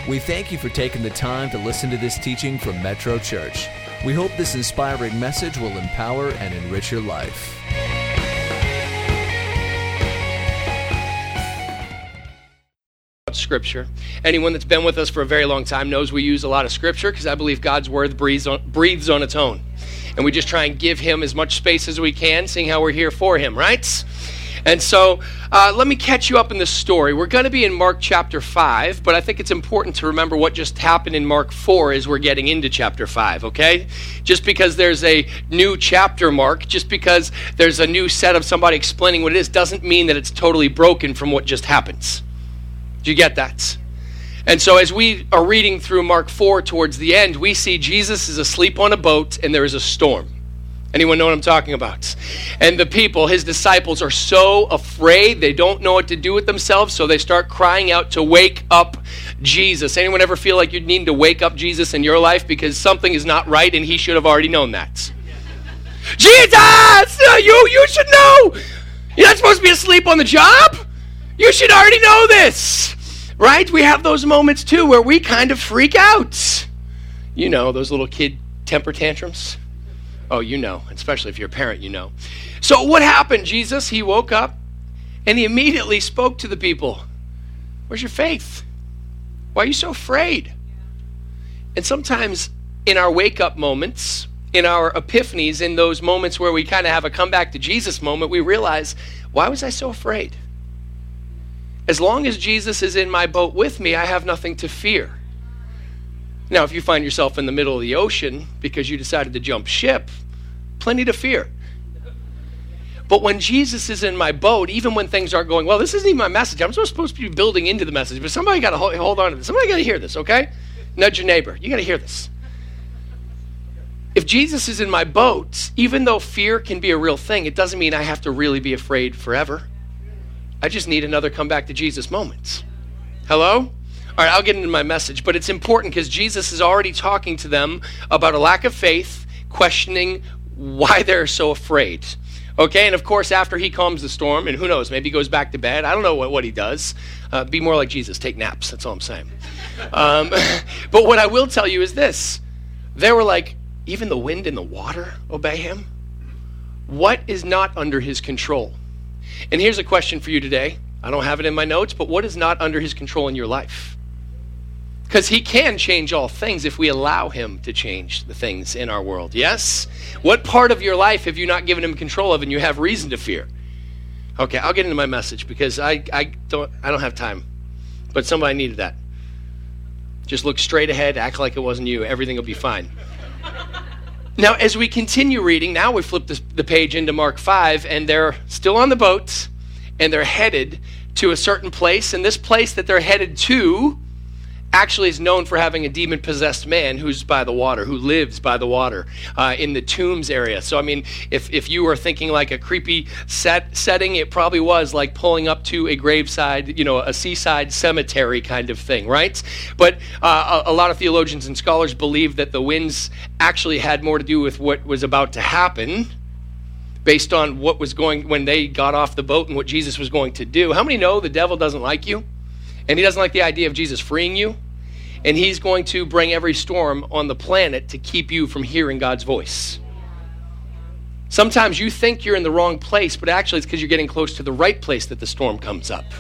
We thank you for taking the time to listen to this teaching from Metro Church. We hope this inspiring message will empower and enrich your life. Scripture. Anyone that's been with us for a very long time knows we use a lot of Scripture because I believe God's Word breathes on its own. And we just try and give Him as much space as we can, seeing how we're here for Him, right? And so let me catch you up in this story. We're going to be in Mark chapter 5, but I think it's important to remember what just happened in Mark 4 as we're getting into chapter 5, okay? Just because there's a new chapter mark, just because there's a new set of somebody explaining what it is, doesn't mean that it's totally broken from what just happens. Do you get that? And so as we are reading through Mark 4 towards the end, we see Jesus is asleep on a boat and there is a storm. Anyone know what I'm talking about? And the people, his disciples, are so afraid. They don't know what to do with themselves, so they start crying out to wake up Jesus. Anyone ever feel like you need to wake up Jesus in your life because something is not right and he should have already known that? Jesus! You should know! You're not supposed to be asleep on the job? You should already know this! Right? We have those moments too where we kind of freak out. You know, those little kid temper tantrums. Oh, you know, especially if you're a parent, you know. So what happened? Jesus, he woke up and he immediately spoke to the people. Where's your faith? Why are you so afraid? And sometimes in our wake-up moments, in our epiphanies, in those moments where we kind of have a comeback to Jesus moment, we realize, why was I so afraid? As long as Jesus is in my boat with me, I have nothing to fear. Now, if you find yourself in the middle of the ocean because you decided to jump ship, plenty to fear. But when Jesus is in my boat, even when things aren't going well, this isn't even my message. I'm supposed to be building into the message, but somebody got to hold on to this. Somebody got to hear this, okay? Nudge your neighbor. You got to hear this. If Jesus is in my boat, even though fear can be a real thing, it doesn't mean I have to really be afraid forever. I just need another come back to Jesus moment. Hello? All right, I'll get into my message, but it's important because Jesus is already talking to them about a lack of faith, questioning why they're so afraid. Okay, and of course, after he calms the storm, and who knows, maybe he goes back to bed. I don't know what he does. Be more like Jesus. Take naps. That's all I'm saying. But what I will tell you is this. They were like, even the wind and the water obey him? What is not under his control? And here's a question for you today. I don't have it in my notes, but what is not under his control in your life? Because he can change all things if we allow him to change the things in our world. Yes? What part of your life have you not given him control of and you have reason to fear? Okay, I'll get into my message because I don't have time. But somebody needed that. Just look straight ahead, act like it wasn't you. Everything will be fine. Now, as we continue reading, now we flip the page into Mark 5, and they're still on the boat, and they're headed to a certain place. And this place that they're headed to actually is known for having a demon-possessed man who's by the water, who lives by the water in the tombs area. So, I mean, if you were thinking like a creepy setting, it probably was like pulling up to a graveside, a seaside cemetery kind of thing, right? But a lot of theologians and scholars believe that the winds actually had more to do with what was about to happen based on what was going when they got off the boat and what Jesus was going to do. How many know the devil doesn't like you? And he doesn't like the idea of Jesus freeing you. And he's going to bring every storm on the planet to keep you from hearing God's voice. Sometimes you think you're in the wrong place, but actually it's because you're getting close to the right place that the storm comes up.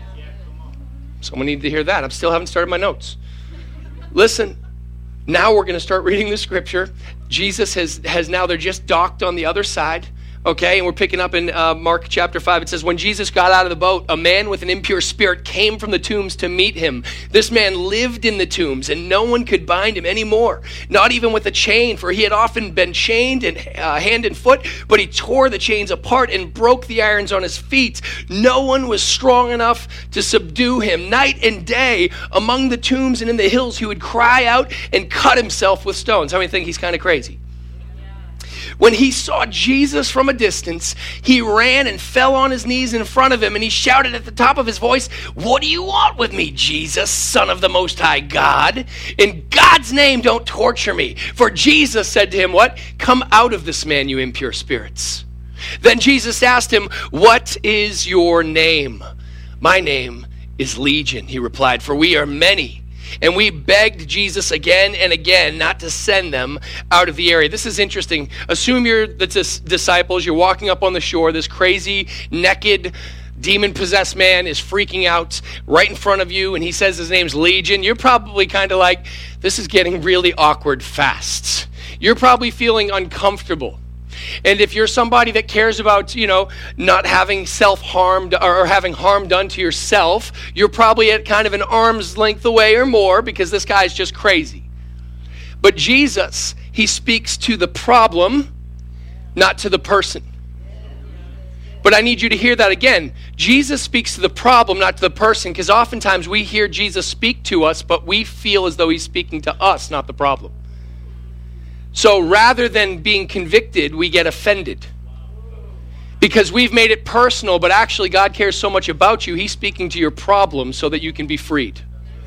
Someone needed to hear that. I still haven't started my notes. Listen, now we're going to start reading the scripture. Jesus has now, they're just docked on the other side. Okay, and we're picking up in Mark chapter 5. It says, when Jesus got out of the boat, a man with an impure spirit came from the tombs to meet him. This man lived in the tombs, and no one could bind him anymore, not even with a chain, for he had often been chained in hand and foot, but he tore the chains apart and broke the irons on his feet. No one was strong enough to subdue him. Night and day, among the tombs and in the hills, he would cry out and cut himself with stones. How many think he's kind of crazy? When he saw Jesus from a distance, he ran and fell on his knees in front of him, and he shouted at the top of his voice, "What do you want with me, Jesus, Son of the Most High God? In God's name, don't torture me." For Jesus said to him, what? "Come out of this man, you impure spirits." Then Jesus asked him, "What is your name?" "My name is Legion," he replied, "for we are many." And we begged Jesus again and again not to send them out of the area. This is interesting. Assume you're the disciples. You're walking up on the shore. This crazy, naked, demon-possessed man is freaking out right in front of you, and he says his name's Legion. You're probably kind of like, this is getting really awkward fast. You're probably feeling uncomfortable. And if you're somebody that cares about, not having self-harmed or having harm done to yourself, you're probably at kind of an arm's length away or more because this guy's just crazy. But Jesus, he speaks to the problem, not to the person. But I need you to hear that again. Jesus speaks to the problem, not to the person, because oftentimes we hear Jesus speak to us, but we feel as though he's speaking to us, not the problem. So rather than being convicted, we get offended. Because we've made it personal, but actually God cares so much about you, he's speaking to your problem so that you can be freed.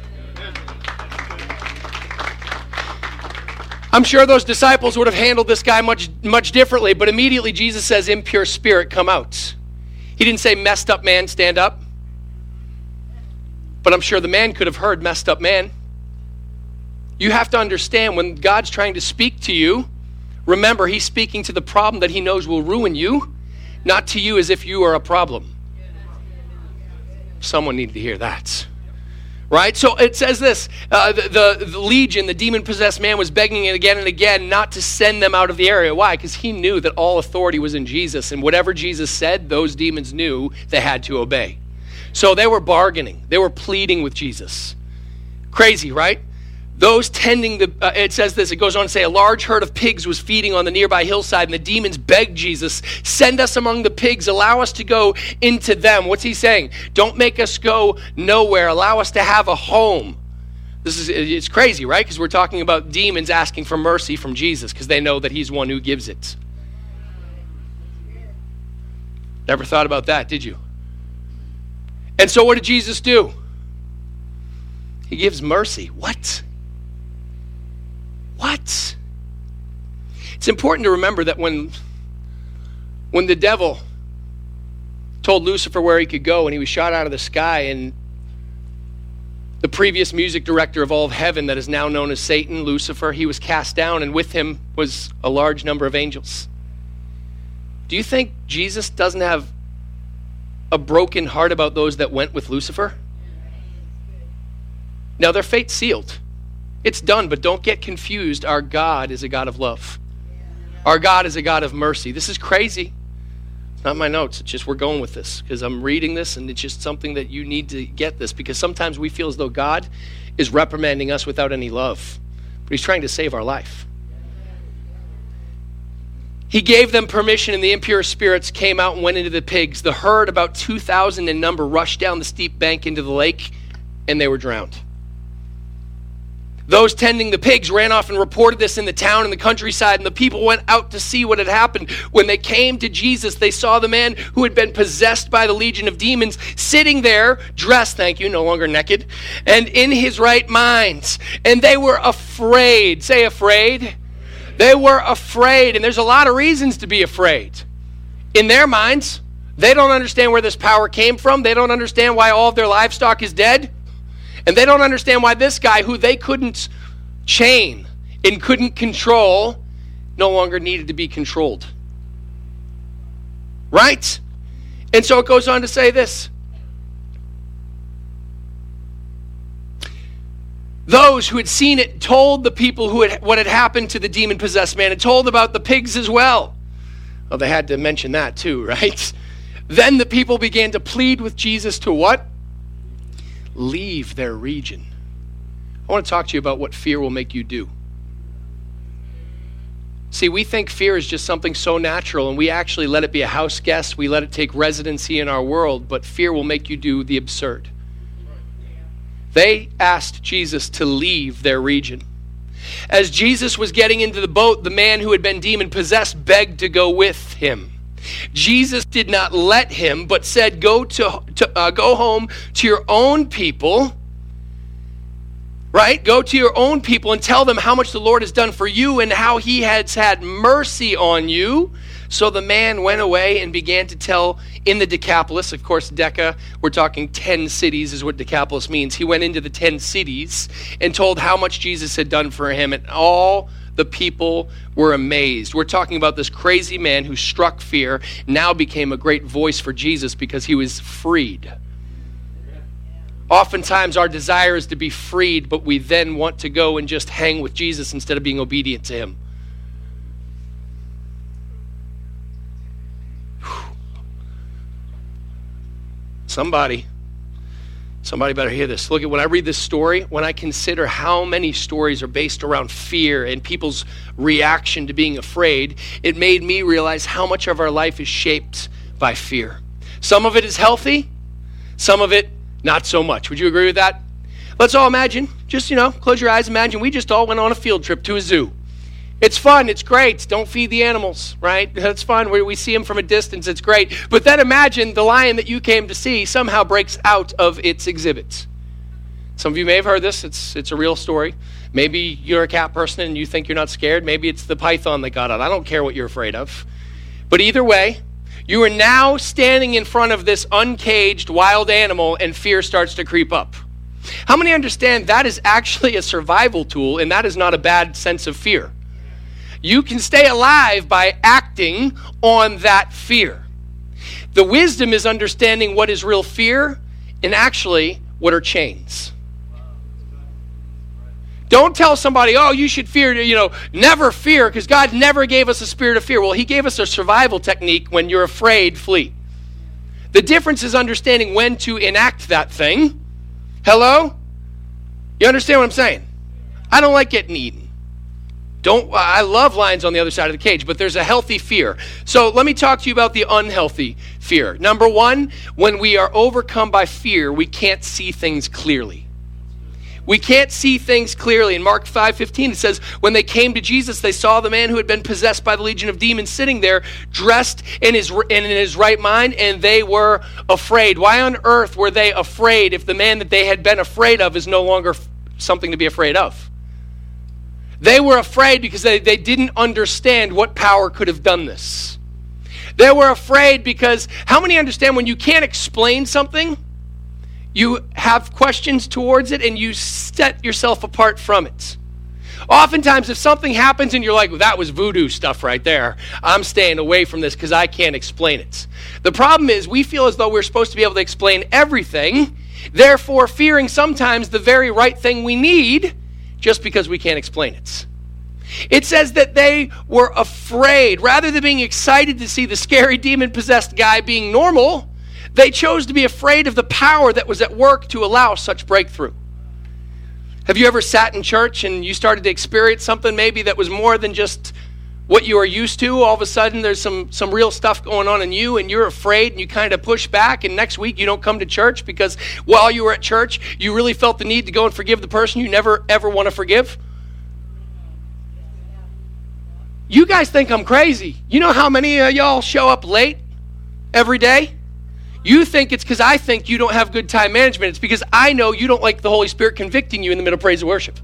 I'm sure those disciples would have handled this guy much differently, but immediately Jesus says, impure spirit, come out. He didn't say, messed up man, stand up. But I'm sure the man could have heard, messed up man. You have to understand, when God's trying to speak to you, remember, he's speaking to the problem that he knows will ruin you, not to you as if you are a problem. Someone needed to hear that. Right? So it says this, the legion, the demon-possessed man, was begging it again and again not to send them out of the area. Why? Because he knew that all authority was in Jesus, and whatever Jesus said, those demons knew they had to obey. So they were bargaining. They were pleading with Jesus. Crazy, right? Those tending it says this, it goes on to say, a large herd of pigs was feeding on the nearby hillside, and the demons begged Jesus, send us among the pigs, allow us to go into them. What's he saying? Don't make us go nowhere, allow us to have a home. It's crazy, right? Because we're talking about demons asking for mercy from Jesus, because they know that he's one who gives it. Never thought about that, did you? And so what did Jesus do? He gives mercy. What? It's important to remember that when the devil told Lucifer where he could go and he was shot out of the sky, and the previous music director of all of heaven that is now known as Satan, Lucifer, he was cast down, and with him was a large number of angels. Do you think Jesus doesn't have a broken heart about those that went with Lucifer? Now, their fate's sealed. It's done, but don't get confused. Our God is a God of love. Our God is a God of mercy. This is crazy. It's not my notes. It's just we're going with this because I'm reading this, and it's just something that you need to get this, because sometimes we feel as though God is reprimanding us without any love, but he's trying to save our life. He gave them permission, and the impure spirits came out and went into the pigs. The herd, about 2,000 in number, rushed down the steep bank into the lake, and they were drowned. Those tending the pigs ran off and reported this in the town and the countryside, and the people went out to see what had happened. When they came to Jesus, they saw the man who had been possessed by the legion of demons sitting there, dressed, thank you, no longer naked, and in his right mind. And they were afraid. Say afraid. They were afraid, and there's a lot of reasons to be afraid. In their minds, they don't understand where this power came from. They don't understand why all of their livestock is dead. And they don't understand why this guy, who they couldn't chain and couldn't control, no longer needed to be controlled. Right? And so it goes on to say this. Those who had seen it told the people what had happened to the demon-possessed man, and told about the pigs as well. Well, they had to mention that too, right? Then the people began to plead with Jesus to what? Leave their region. I want to talk to you about what fear will make you do. See, we think fear is just something so natural, and we actually let it be a house guest. We let it take residency in our world, but fear will make you do the absurd. They asked Jesus to leave their region. As Jesus was getting into the boat, the man who had been demon-possessed begged to go with him. Jesus did not let him, but said, go home to your own people, right? Go to your own people and tell them how much the Lord has done for you and how he has had mercy on you. So the man went away and began to tell in the Decapolis. Of course, Deca, we're talking 10 cities is what Decapolis means. He went into the 10 cities and told how much Jesus had done for him, and all the people were amazed. We're talking about this crazy man who struck fear, now became a great voice for Jesus because he was freed. Oftentimes our desire is to be freed, but we then want to go and just hang with Jesus instead of being obedient to him. Somebody better hear this. Look, at when I read this story, when I consider how many stories are based around fear and people's reaction to being afraid, it made me realize how much of our life is shaped by fear. Some of it is healthy, some of it not so much. Would you agree with that? Let's all imagine, just, close your eyes, imagine we just all went on a field trip to a zoo. It's fun, it's great. Don't feed the animals, right? That's fun. We see them from a distance, it's great. But then imagine the lion that you came to see somehow breaks out of its exhibits. Some of you may have heard this. It's a real story. Maybe you're a cat person and you think you're not scared. Maybe it's the python that got out. I don't care what you're afraid of. But either way, you are now standing in front of this uncaged wild animal and fear starts to creep up. How many understand that is actually a survival tool and that is not a bad sense of fear? You can stay alive by acting on that fear. The wisdom is understanding what is real fear and actually what are chains. Don't tell somebody, oh, you should fear, never fear, because God never gave us a spirit of fear. Well, he gave us a survival technique. When you're afraid, flee. The difference is understanding when to enact that thing. Hello? You understand what I'm saying? I don't like getting eaten. I love lions on the other side of the cage, but there's a healthy fear. So let me talk to you about the unhealthy fear. Number one, when we are overcome by fear, we can't see things clearly. We can't see things clearly. In Mark 5:15, it says, when they came to Jesus, they saw the man who had been possessed by the legion of demons sitting there, dressed in his right mind, and they were afraid. Why on earth were they afraid if the man that they had been afraid of is no longer something to be afraid of? They were afraid because they didn't understand what power could have done this. They were afraid because, how many understand when you can't explain something, you have questions towards it and you set yourself apart from it? Oftentimes, if something happens and you're like, well, that was voodoo stuff right there, I'm staying away from this because I can't explain it. The problem is we feel as though we're supposed to be able to explain everything, therefore fearing sometimes the very right thing we need, just because we can't explain it. It says that they were afraid. Rather than being excited to see the scary demon-possessed guy being normal, they chose to be afraid of the power that was at work to allow such breakthrough. Have you ever sat in church and you started to experience something maybe that was more than just what you are used to? All of a sudden there's some real stuff going on in you and you're afraid and you kind of push back, and next week you don't come to church because while you were at church you really felt the need to go and forgive the person you never ever want to forgive. You guys think I'm crazy. You know how many of y'all show up late every day? You think it's because I think you don't have good time management. It's because I know you don't like the Holy Spirit convicting you in the middle of praise and worship.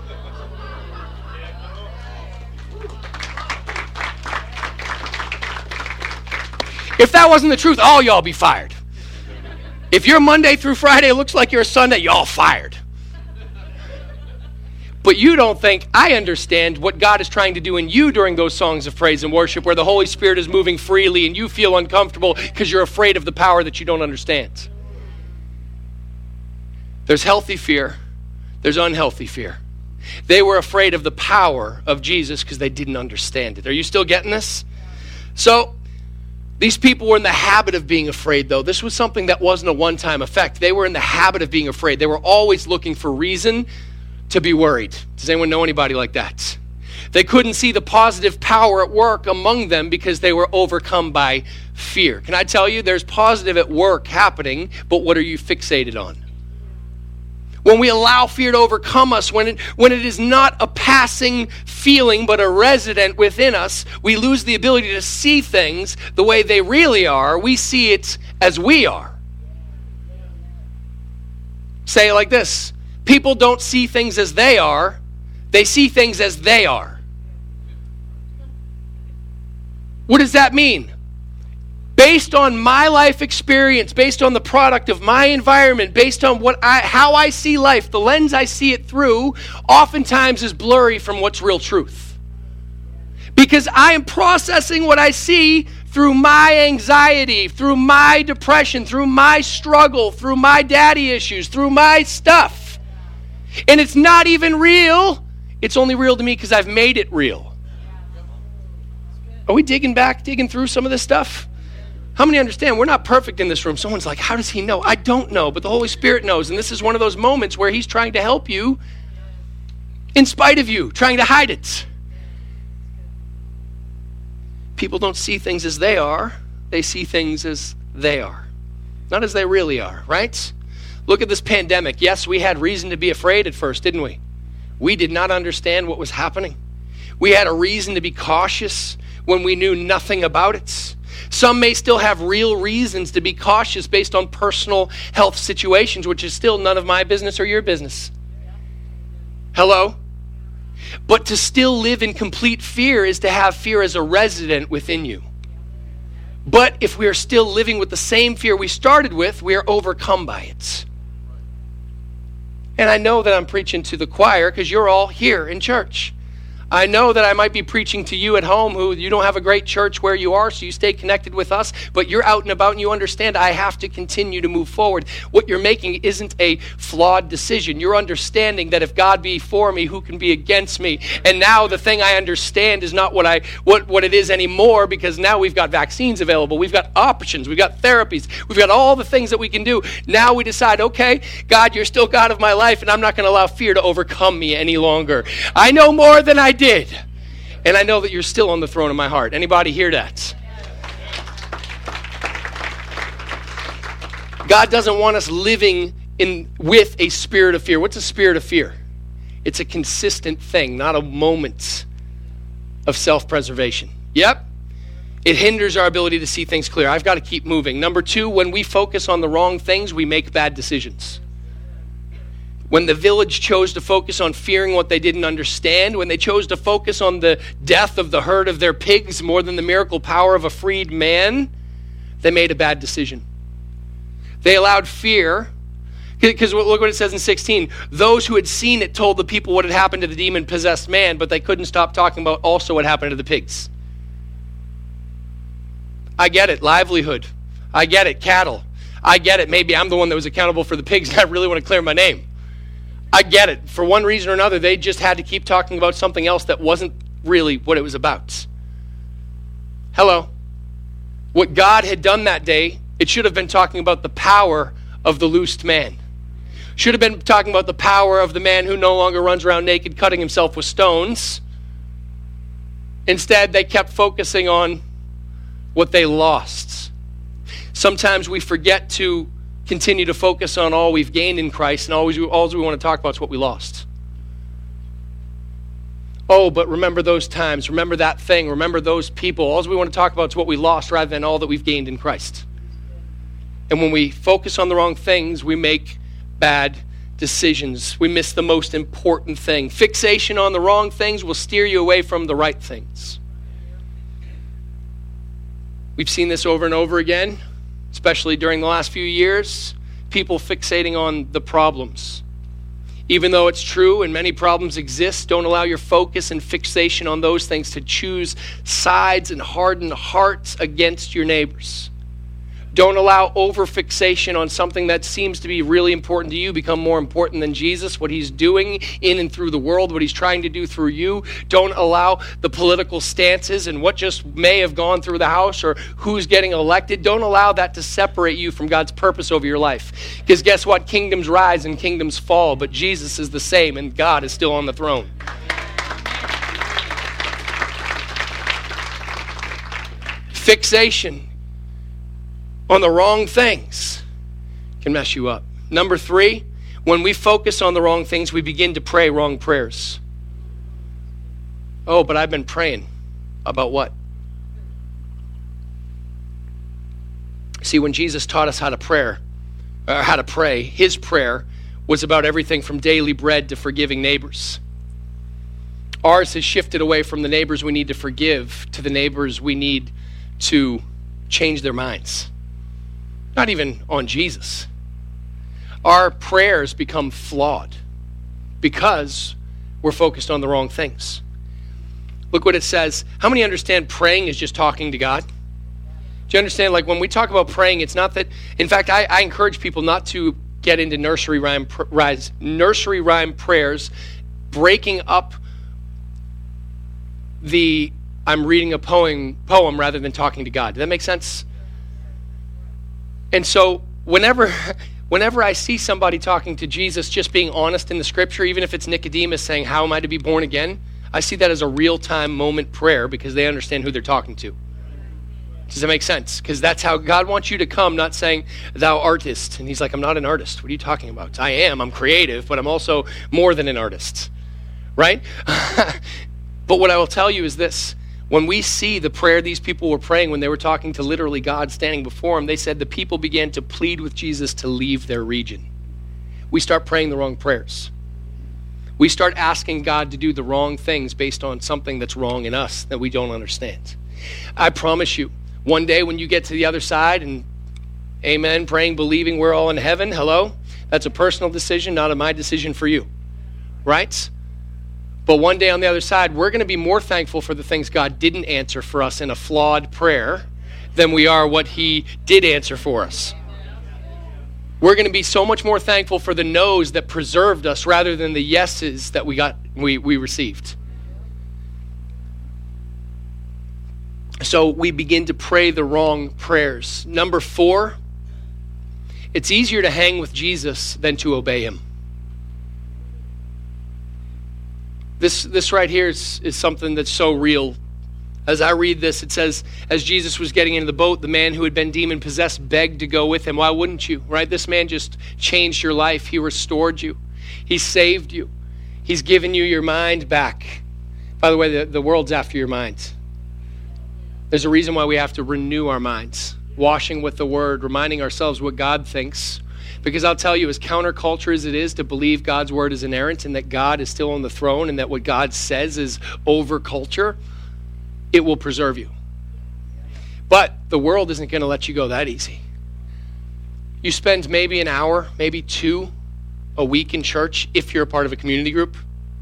If that wasn't the truth, all y'all be fired. If you're Monday through Friday, it looks like you're a Sunday, y'all fired. But you don't think I understand what God is trying to do in you during those songs of praise and worship where the Holy Spirit is moving freely and you feel uncomfortable because you're afraid of the power that you don't understand. There's healthy fear. There's unhealthy fear. They were afraid of the power of Jesus because they didn't understand it. Are you still getting this? So, these people were in the habit of being afraid, though. This was something that wasn't a one-time effect. They were in the habit of being afraid. They were always looking for reason to be worried. Does anyone know anybody like that? They couldn't see the positive power at work among them because they were overcome by fear. Can I tell you, there's positive at work happening, but what are you fixated on? When we allow fear to overcome us, when it is not a passing feeling but a resident within us, we lose the ability to see things the way they really are. We see it as we are. Say it like this. People don't see things as they are. They see things as they are. What does that mean? based on my life experience, based on the product of my environment, based on how I see life, the lens I see it through, oftentimes is blurry from what's real truth. Because I am processing what I see through my anxiety, through my depression, through my struggle, through my daddy issues, through my stuff. And it's not even real. It's only real to me because I've made it real. Are we digging through some of this stuff? How many understand we're not perfect in this room? Someone's like, how does he know? I don't know, but the Holy Spirit knows. And this is one of those moments where he's trying to help you in spite of you, trying to hide it. People don't see things as they are. They see things as they are, not as they really are, right? Look at this pandemic. Yes, we had reason to be afraid at first, didn't we? We did not understand what was happening. We had a reason to be cautious when we knew nothing about it. Some may still have real reasons to be cautious based on personal health situations, which is still none of my business or your business. Hello? But to still live in complete fear is to have fear as a resident within you. But if we are still living with the same fear we started with, we are overcome by it. And I know that I'm preaching to the choir because you're all here in church. I know that I might be preaching to you at home who you don't have a great church where you are, so you stay connected with us, but you're out and about and you understand I have to continue to move forward. What you're making isn't a flawed decision. You're understanding that if God be for me, who can be against me? And now the thing I understand is not what it is anymore, because now we've got vaccines available, we've got options, we've got therapies, we've got all the things that we can do. Now we decide, okay, God, you're still God of my life, and I'm not going to allow fear to overcome me any longer. I know more than I did. And I know that you're still on the throne of my heart. Anybody hear that? God doesn't want us living with a spirit of fear. What's a spirit of fear? It's a consistent thing, not a moment of self-preservation. Yep. It hinders our ability to see things clear. I've got to keep moving. Number 2, when we focus on the wrong things, we make bad decisions. When the village chose to focus on fearing what they didn't understand, when they chose to focus on the death of the herd of their pigs more than the miracle power of a freed man, they made a bad decision. They allowed fear, because look what it says in 16. Those who had seen it told the people what had happened to the demon-possessed man, but they couldn't stop talking about also what happened to the pigs. I get it, livelihood. I get it, cattle. I get it, maybe I'm the one that was accountable for the pigs and I really want to clear my name. I get it. For one reason or another, they just had to keep talking about something else that wasn't really what it was about. Hello. What God had done that day, it should have been talking about the power of the loosed man. Should have been talking about the power of the man who no longer runs around naked, cutting himself with stones. Instead, they kept focusing on what they lost. Sometimes we forget to continue to focus on all we've gained in Christ, and all we want to talk about is what we lost. Oh, but remember those times, remember that thing, remember those people. All we want to talk about is what we lost rather than all that we've gained in Christ. And when we focus on the wrong things, we make bad decisions. We miss the most important thing. Fixation on the wrong things will steer you away from the right things. We've seen this over and over again, especially during the last few years, people fixating on the problems. Even though it's true and many problems exist, don't allow your focus and fixation on those things to choose sides and harden hearts against your neighbors. Don't allow over-fixation on something that seems to be really important to you become more important than Jesus, what he's doing in and through the world, what he's trying to do through you. Don't allow the political stances and what just may have gone through the House or who's getting elected. Don't allow that to separate you from God's purpose over your life. Because guess what? Kingdoms rise and kingdoms fall, but Jesus is the same and God is still on the throne. Fixation on the wrong things can mess you up. Number 3, when we focus on the wrong things, we begin to pray wrong prayers. Oh, but I've been praying. About what? See, when Jesus taught us how to pray, his prayer was about everything from daily bread to forgiving neighbors. Ours has shifted away from the neighbors we need to forgive to the neighbors we need to change their minds. Not even on Jesus. Our prayers become flawed because we're focused on the wrong things. Look what it says. How many understand praying is just talking to God? Do you understand? Like when we talk about praying, it's not that. In fact, I encourage people not to get into nursery rhyme prayers, breaking up the I'm reading a poem rather than talking to God. Does that make sense? And so whenever I see somebody talking to Jesus, just being honest in the scripture, even if it's Nicodemus saying, how am I to be born again? I see that as a real-time moment prayer because they understand who they're talking to. Does that make sense? Because that's how God wants you to come, not saying, thou artist. And he's like, I'm not an artist. What are you talking about? I am. I'm creative, but I'm also more than an artist. Right? But what I will tell you is this. When we see the prayer these people were praying when they were talking to literally God standing before them, they said the people began to plead with Jesus to leave their region. We start praying the wrong prayers. We start asking God to do the wrong things based on something that's wrong in us that we don't understand. I promise you, one day when you get to the other side and amen, praying, believing we're all in heaven, hello, that's a personal decision, not a my decision for you, right? But one day on the other side, we're going to be more thankful for the things God didn't answer for us in a flawed prayer than we are what he did answer for us. We're going to be so much more thankful for the no's that preserved us rather than the yeses that we received. So we begin to pray the wrong prayers. Number 4, it's easier to hang with Jesus than to obey him. This right here is something that's so real. As I read this, it says, as Jesus was getting into the boat, the man who had been demon-possessed begged to go with him. Why wouldn't you, right? This man just changed your life. He restored you. He saved you. He's given you your mind back. By the way, the world's after your mind. There's a reason why we have to renew our minds, washing with the word, reminding ourselves what God thinks. Because I'll tell you, as counterculture as it is to believe God's word is inerrant and that God is still on the throne and that what God says is over culture, it will preserve you. But the world isn't going to let you go that easy. You spend maybe an hour, maybe 2 a week in church if you're a part of a community group.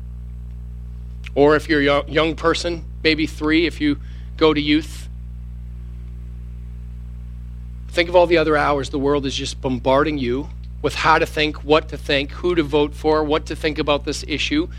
Or if you're a young person, maybe 3 if you go to youth. Think of all the other hours the world is just bombarding you with how to think, what to think, who to vote for, what to think about this issue.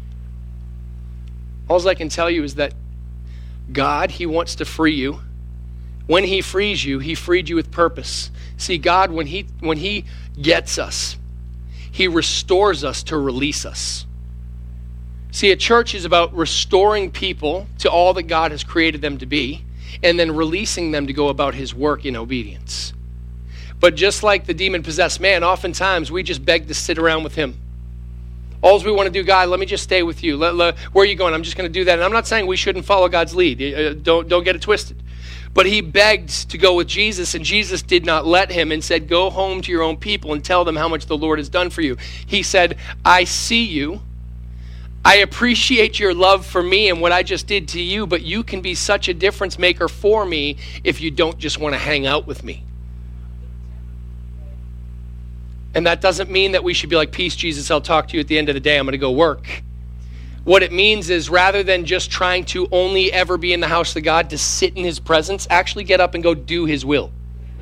All I can tell you is that God, he wants to free you. When he frees you, he freed you with purpose. See, God, when he gets us, he restores us to release us. See, a church is about restoring people to all that God has created them to be, and then releasing them to go about his work in obedience. But just like the demon-possessed man, oftentimes we just beg to sit around with him. All we want to do, God, let me just stay with you. Where are you going? I'm just going to do that. And I'm not saying we shouldn't follow God's lead. Don't get it twisted. But he begged to go with Jesus, and Jesus did not let him and said, go home to your own people and tell them how much the Lord has done for you. He said, I see you. I appreciate your love for me and what I just did to you, but you can be such a difference maker for me if you don't just want to hang out with me. And that doesn't mean that we should be like, peace, Jesus, I'll talk to you at the end of the day. I'm going to go work. What it means is rather than just trying to only ever be in the house of God to sit in his presence, actually get up and go do his will.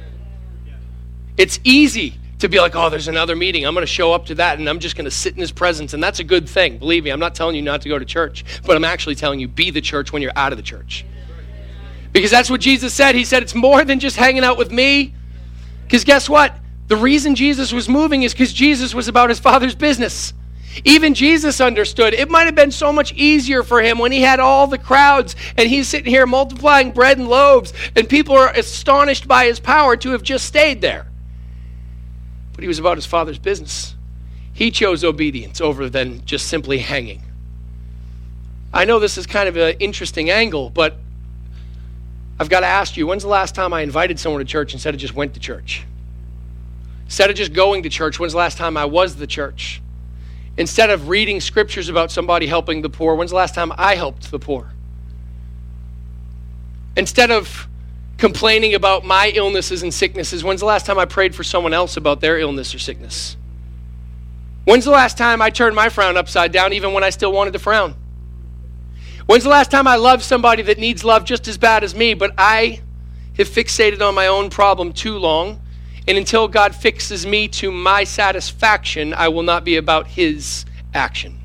It's easy to be like, oh, there's another meeting. I'm going to show up to that, and I'm just going to sit in his presence, and that's a good thing. Believe me, I'm not telling you not to go to church, but I'm actually telling you, be the church when you're out of the church. Because that's what Jesus said. He said, it's more than just hanging out with me. Because guess what? The reason Jesus was moving is because Jesus was about his Father's business. Even Jesus understood. It might have been so much easier for him when he had all the crowds, and he's sitting here multiplying bread and loaves, and people are astonished by his power to have just stayed there. But he was about his Father's business. He chose obedience over than just simply hanging. I know this is kind of an interesting angle, but I've got to ask you, when's the last time I invited someone to church instead of just went to church? Instead of just going to church, when's the last time I was the church? Instead of reading scriptures about somebody helping the poor, when's the last time I helped the poor? Instead of complaining about my illnesses and sicknesses. When's the last time I prayed for someone else about their illness or sickness? When's the last time I turned my frown upside down even when I still wanted to frown? When's the last time I loved somebody that needs love just as bad as me, but I have fixated on my own problem too long, and until God fixes me to my satisfaction, I will not be about his action.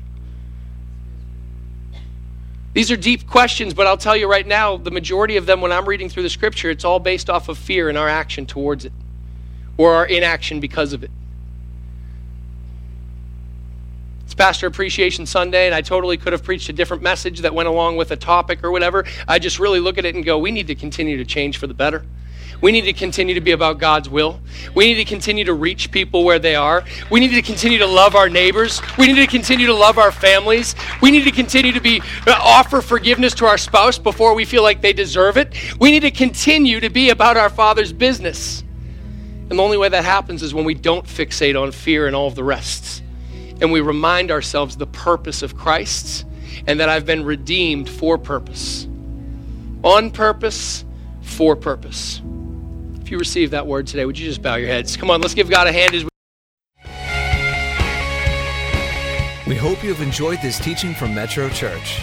These are deep questions, but I'll tell you right now, the majority of them, when I'm reading through the scripture, it's all based off of fear and our action towards it, or our inaction because of it. It's Pastor Appreciation Sunday, and I totally could have preached a different message that went along with a topic or whatever. I just really look at it and go, we need to continue to change for the better. We need to continue to be about God's will. We need to continue to reach people where they are. We need to continue to love our neighbors. We need to continue to love our families. We need to continue to offer forgiveness to our spouse before we feel like they deserve it. We need to continue to be about our Father's business. And the only way that happens is when we don't fixate on fear and all of the rest. And we remind ourselves the purpose of Christ and that I've been redeemed for purpose. On purpose, for purpose. If you receive that word today, would you just bow your heads? Come on, let's give God a hand as we hope you have enjoyed this teaching from Metro Church.